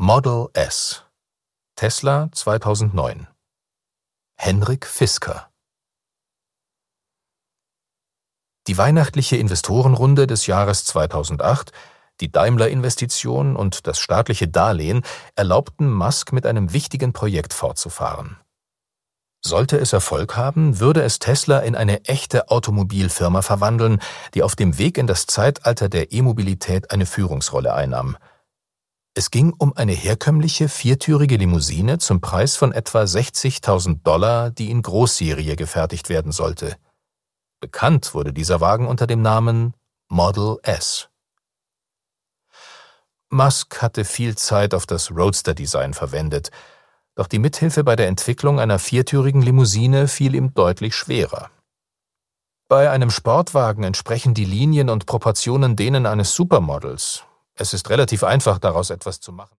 Model S. Tesla 2009. Henrik Fisker. Die weihnachtliche Investorenrunde des Jahres 2008, die Daimler-Investition und das staatliche Darlehen erlaubten Musk mit einem wichtigen Projekt fortzufahren. Sollte es Erfolg haben, würde es Tesla in eine echte Automobilfirma verwandeln, die auf dem Weg in das Zeitalter der E-Mobilität eine Führungsrolle einnahm. Es ging um eine herkömmliche viertürige Limousine zum Preis von etwa $60.000, die in Großserie gefertigt werden sollte. Bekannt wurde dieser Wagen unter dem Namen Model S. Musk hatte viel Zeit auf das Roadster-Design verwendet, doch die Mithilfe bei der Entwicklung einer viertürigen Limousine fiel ihm deutlich schwerer. Bei einem Sportwagen entsprechen die Linien und Proportionen denen eines Supermodels. Es ist relativ einfach, daraus etwas zu machen.